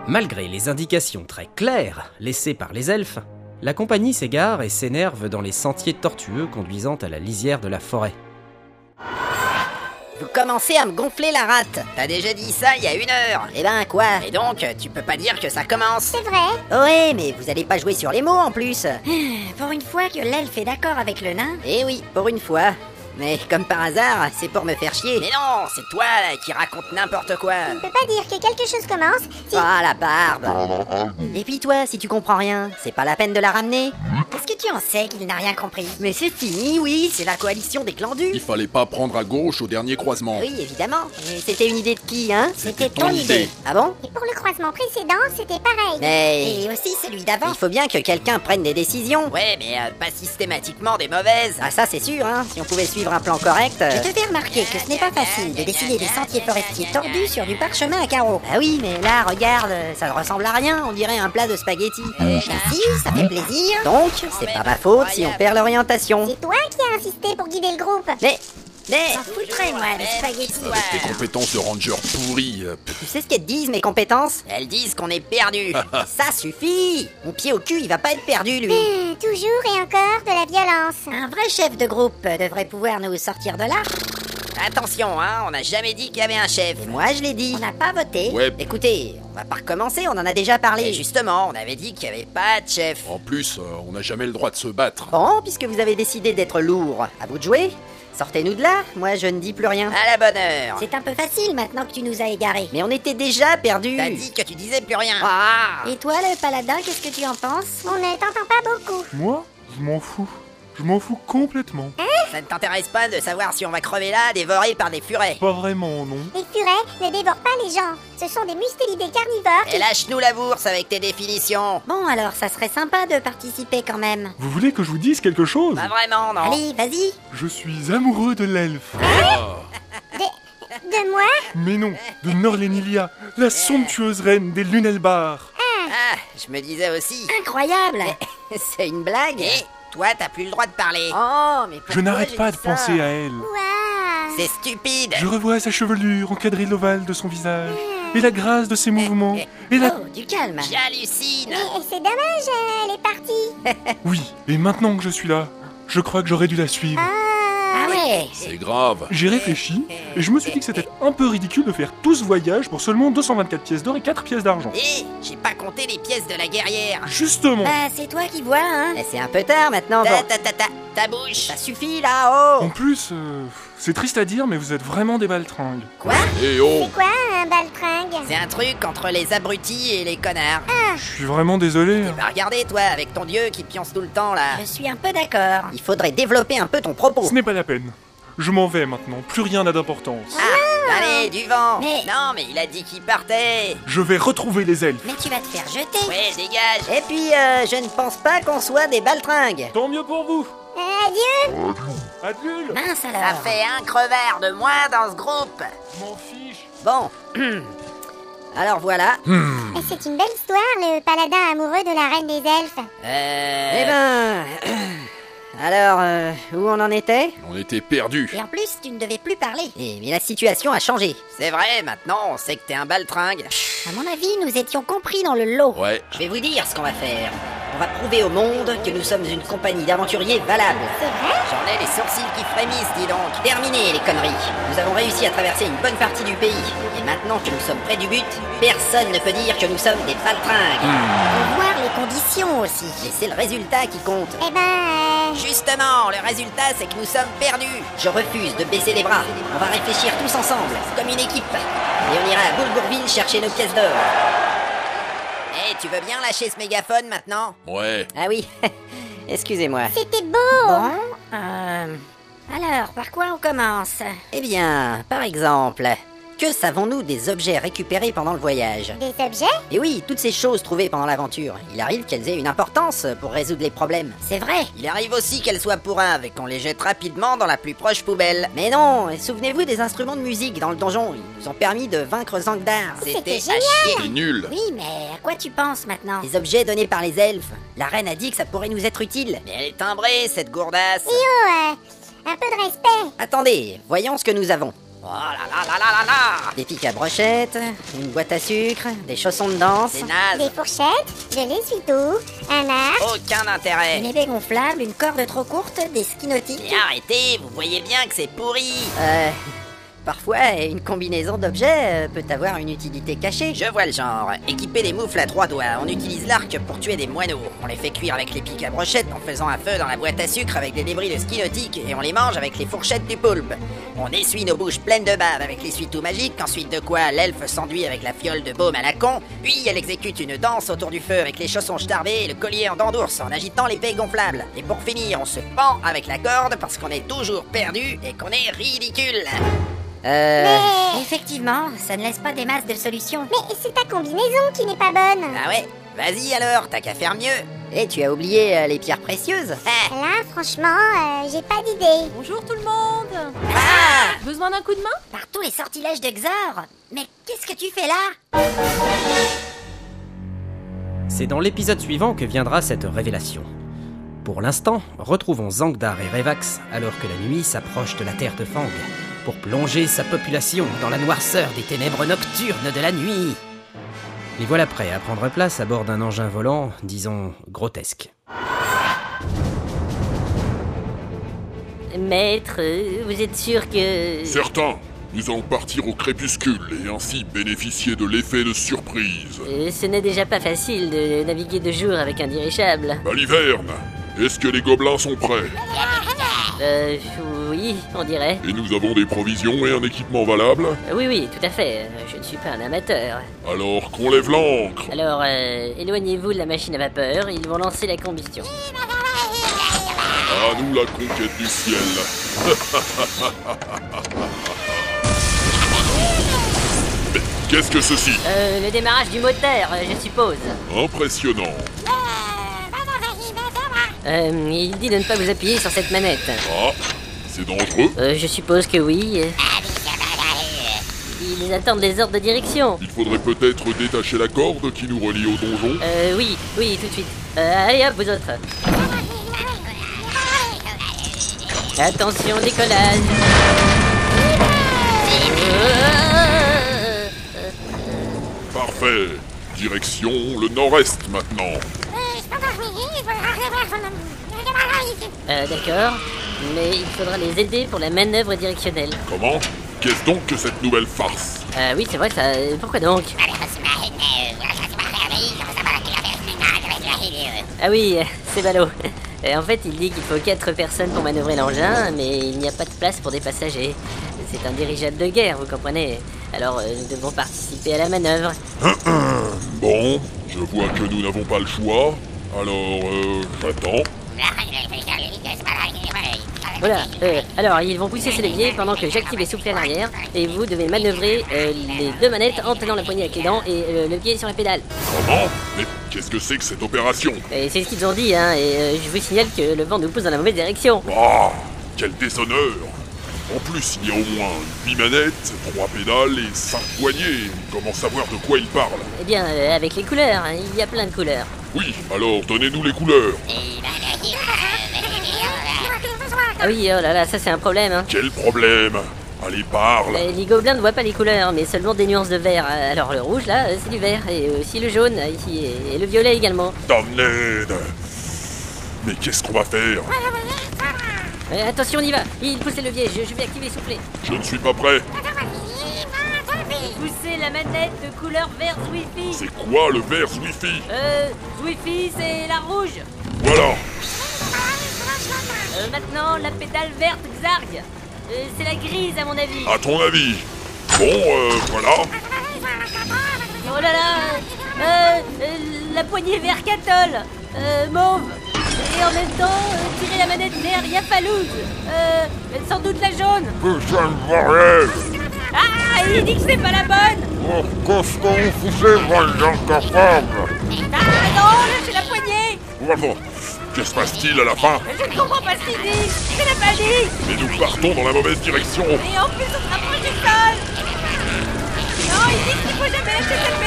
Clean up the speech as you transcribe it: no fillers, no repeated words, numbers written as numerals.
Malgré les indications très claires laissées par les elfes, la compagnie s'égare et s'énerve dans les sentiers tortueux conduisant à la lisière de la forêt. Vous commencez à me gonfler la rate. T'as déjà dit ça il y a 1 heure. Eh ben quoi? Et donc, tu peux pas dire que ça commence. C'est vrai. Ouais, mais vous allez pas jouer sur les mots en plus. Pour une fois que l'elfe est d'accord avec le nain. Eh oui, pour une fois. Mais comme par hasard, c'est pour me faire chier. Mais non, c'est toi là, qui raconte n'importe quoi. Tu ne peux pas dire que quelque chose commence si... Ah, la barbe. Et puis toi, si tu comprends rien, c'est pas la peine de la ramener. Est-ce que tu en sais qu'il n'a rien compris? Mais c'est fini, oui, c'est la coalition des clandus. Il fallait pas prendre à gauche au dernier croisement. Oui, évidemment. Mais c'était une idée de qui, hein? C'était ton idée. Ah bon? Et pour le croisement précédent, c'était pareil. Mais Et aussi celui d'avant. il faut bien que quelqu'un prenne des décisions. Ouais, mais pas systématiquement des mauvaises. Ah ça c'est sûr, hein. Si on pouvait suivre un plan correct... Je te fais remarquer que ce n'est pas facile de dessiner des sentiers forestiers tordus sur du parchemin à carreaux. Ah oui, mais là, regarde, ça ne ressemble à rien, on dirait un plat de spaghettis. Si, ça fait plaisir. Donc, c'est pas ma faute si on perd l'orientation. C'est toi qui as insisté pour guider le groupe. Mais... J'en foutrais, moi, des spaghettis. Tes compétences de ranger pourries. Tu sais ce qu'elles disent, mes compétences? Elles disent qu'on est perdu. Ça suffit. Mon pied au cul, il va pas être perdu, lui. Toujours et encore de la violence. Un vrai chef de groupe devrait pouvoir nous sortir de là. Attention, hein, on n'a jamais dit qu'il y avait un chef. Et moi, je l'ai dit. On n'a pas voté. Ouais, Écoutez, on va pas recommencer, on en a déjà parlé. Et justement, on avait dit qu'il n'y avait pas de chef. en plus, on n'a jamais le droit de se battre. Bon, puisque vous avez décidé d'être lourd, à vous de jouer. Sortez-nous de là, moi je ne dis plus rien. À la bonne heure. C'est un peu facile maintenant que tu nous as égarés. Mais on était déjà perdus. T'as dit que tu disais plus rien. Ah. Et toi, le paladin, qu'est-ce que tu en penses? On ne t'entend pas beaucoup. Moi, je m'en fous. Je m'en fous complètement. Ça ne t'intéresse pas de savoir si on va crever là, dévorés par des furets. Pas vraiment, non. Les furets ne dévorent pas les gens. Ce sont des mustélidés carnivores Et lâche-nous la bourse avec tes définitions. Bon, alors, ça serait sympa de participer quand même. Vous voulez que je vous dise quelque chose? Pas vraiment, non. Allez, vas-y. Je suis amoureux de l'elfe. De moi? Mais non, de Norlénilia, la somptueuse reine des Lunelbar. Ah, je me disais aussi. Incroyable. C'est une blague. Et toi, t'as plus le droit de parler. Oh, mais pourquoi Je n'arrête j'ai pas dit de ça penser à elle. Waouh. C'est stupide. Je revois sa chevelure encadrée de l'ovale de son visage, et la grâce de ses mouvements, et la... Oh, du calme. J'hallucine. Et c'est dommage, elle est partie. Oui, et maintenant que je suis là, je crois que j'aurais dû la suivre. Ah ouais. C'est grave. J'ai réfléchi, et je me suis dit que c'était un peu ridicule de faire tout ce voyage pour seulement 224 pièces d'or et 4 pièces d'argent. Et j'ai pas compté les pièces de la guerrière. Justement. Bah, c'est toi qui vois, hein. Eh, c'est un peu tard maintenant. Ta Bon. ta ta ta, ta bouche. Ça suffit là, oh. En plus, c'est triste à dire, mais vous êtes vraiment des baltringues. Quoi? Eh oh. C'est quoi un baltringue? C'est un truc entre les abrutis et les connards. Je suis vraiment désolé. Bah regardez toi, avec ton dieu qui pionce tout le temps là. Je suis un peu d'accord. Il faudrait développer un peu ton propos. Ce n'est pas la peine. Je m'en vais maintenant, plus rien n'a d'importance. Ah, allez, du vent. Mais- Non, mais il a dit qu'il partait. Je vais retrouver les elfes. Mais tu vas te faire jeter. Ouais, dégage. Et puis, je ne pense pas qu'on soit des baltringues. Tant mieux pour vous. Adieu. Adieu. Mince alors. Ça fait un crevard de moins dans ce groupe. Je m'en fiche. Bon. Alors voilà. Et c'est une belle histoire, le paladin amoureux de la reine des elfes. Eh ben... Alors, où on en était? On était perdus. Et en plus, tu ne devais plus parler. Mais la situation a changé. C'est vrai, maintenant on sait que t'es un baltringue. À mon avis, nous étions compris dans le lot. Ouais. Je vais vous dire ce qu'on va faire. On va prouver au monde que nous sommes une compagnie d'aventuriers valable. C'est vrai? J'en ai les sourcils qui frémissent, dis donc. Terminé les conneries. Nous avons réussi à traverser une bonne partie du pays. Et maintenant que nous sommes près du but, personne ne peut dire que nous sommes des baltringues. Faut voir les conditions aussi. Et c'est le résultat qui compte. Eh ben, Justement, le résultat c'est que nous sommes perdus. Je refuse de baisser les bras. On va réfléchir tous ensemble, comme une équipe. Et on ira à Boulgourville chercher nos pièces d'or. Eh, tu veux bien lâcher ce mégaphone maintenant? Ouais. Ah oui, excusez-moi. c'était beau. Bon, Alors, par quoi on commence? eh bien, par exemple, que savons-nous des objets récupérés pendant le voyage? Des objets? Et oui, toutes ces choses trouvées pendant l'aventure, il arrive qu'elles aient une importance pour résoudre les problèmes. C'est vrai. Il arrive aussi qu'elle soit pourrave et qu'on les jette rapidement dans la plus proche poubelle. Mais non, souvenez-vous des instruments de musique dans le donjon, ils nous ont permis de vaincre Zangdar. C'était à génial. chier. C'est nul. Oui, mais à quoi tu penses maintenant? Les objets donnés par les elfes, la reine a dit que ça pourrait nous être utile. Mais elle est timbrée, cette gourdasse. Oh, un peu de respect. Attendez, voyons ce que nous avons. Oh là là là là là là! Des pics à brochettes, une boîte à sucre, des chaussons de danse, C'est naze! Des fourchettes, de l'essuie-tout, un arc. Aucun intérêt! une épée gonflable, une corde trop courte, des skis nautiques. Mais arrêtez, vous voyez bien que c'est pourri! Parfois, une combinaison d'objets peut avoir une utilité cachée. Je vois le genre. Équiper des moufles à 3 doigts, on utilise l'arc pour tuer des moineaux. On les fait cuire avec les pics à brochettes en faisant un feu dans la boîte à sucre avec des débris de ski nautique et on les mange avec les fourchettes du poulpe. On essuie nos bouches pleines de bave avec l'essuie-tout magique, ensuite de quoi l'elfe s'enduit avec la fiole de baume à la con, puis elle exécute une danse autour du feu avec les chaussons starbés et le collier en dents d'ours en agitant l'épée gonflable. Et pour finir, on se pend avec la corde parce qu'on est toujours perdu et qu'on est ridicule. Effectivement, ça ne laisse pas des masses de solutions. Mais c'est ta combinaison qui n'est pas bonne. Ah ouais? Vas-y alors, t'as qu'à faire mieux. Et tu as oublié les pierres précieuses. Ah. Là, franchement, j'ai pas d'idée. Bonjour tout le monde. Besoin d'un coup de main? Par tous les sortilèges de Xor. Mais qu'est-ce que tu fais là? C'est dans l'épisode suivant que viendra cette révélation. Pour l'instant, retrouvons Zangdar et Revax alors que la nuit s'approche de la terre de Fang pour plonger sa population dans la noirceur des ténèbres nocturnes de la nuit. Les voilà prêts à prendre place à bord d'un engin volant, disons, grotesque. Maître, vous êtes sûr que... Certain, nous allons partir au crépuscule et ainsi bénéficier de l'effet de surprise. Ce n'est déjà pas facile de naviguer de jour avec un dirigeable. Baliverne, est-ce que les gobelins sont prêts? Oui, on dirait. Et nous avons des provisions et un équipement valable? Oui, tout à fait. Je ne suis pas un amateur. Alors qu'on lève l'ancre. Alors, éloignez-vous de la machine à vapeur, ils vont lancer la combustion. À nous la conquête du ciel. Mais qu'est-ce que ceci? Le démarrage du moteur, je suppose. Impressionnant. Il dit de ne pas vous appuyer sur cette manette. Ah, c'est dangereux. Je suppose que oui. Ils attendent les ordres de direction. Il faudrait peut-être détacher la corde qui nous relie au donjon. Oui, tout de suite. Allez hop, vous autres. Attention, décollage. Parfait. Direction le nord-est maintenant. D'accord, mais il faudra les aider pour la manœuvre directionnelle. Comment? Qu'est-ce donc que cette nouvelle farce? Oui, c'est vrai ça. Pourquoi donc? Ah oui, c'est ballot. En fait, il dit qu'il faut 4 personnes pour manœuvrer l'engin, mais il n'y a pas de place pour des passagers. C'est un dirigeable de guerre, vous comprenez? Alors, nous devons participer à la manœuvre. Bon, je vois que nous n'avons pas le choix. Alors, j'attends. Voilà, alors ils vont pousser ces leviers pendant que j'active les soufflets à l'arrière, et vous devez manœuvrer les 2 manettes en tenant la poignée avec les dents et le pied sur la pédale. Comment? Mais qu'est-ce que c'est que cette opération? Et c'est ce qu'ils ont dit, hein, et je vous signale que le vent nous pousse dans la mauvaise direction. Ah, quel déshonneur! En plus, il y a au moins 8 manettes, 3 pédales et 5 poignées. Comment savoir de quoi il parle? Eh bien, avec les couleurs, hein, il y a plein de couleurs. Oui, alors donnez-nous les couleurs. Ah oui, oh là là, ça c'est un problème, hein. Quel problème? Allez, parle. Les gobelins ne voient pas les couleurs, mais seulement des nuances de vert. Alors le rouge, là, c'est du vert, et aussi le jaune, ici, et le violet également. Damned! Mais qu'est-ce qu'on va faire? Attention, on y va. Il pousse les leviers, je vais activer les soufflets. Je ne suis pas prêt. Poussez la manette de couleur vert Zwifi. C'est quoi le vert Zwifi? Zwifi, c'est la rouge. Voilà. Maintenant, la pédale verte Xarg. C'est la grise, à mon avis. À ton avis? Bon, voilà. Oh là là. La poignée vert Catol. Mauve. Et en même temps, tirer la manette vert Yafalouz. Sans doute la jaune. Putain de bordel! Ah, il dit que c'est pas la bonne. Qu'est-ce qu'on faisait, voyons capable? Ah non, lâchez la poignée. Voilà. Que se passe-t-il à la fin? Je ne comprends pas ce qu'il dit. C'est la panique. Mais nous partons dans la mauvaise direction. Et en plus, on se rapproche du sol. Non, il dit qu'il ne faut jamais lâcher cette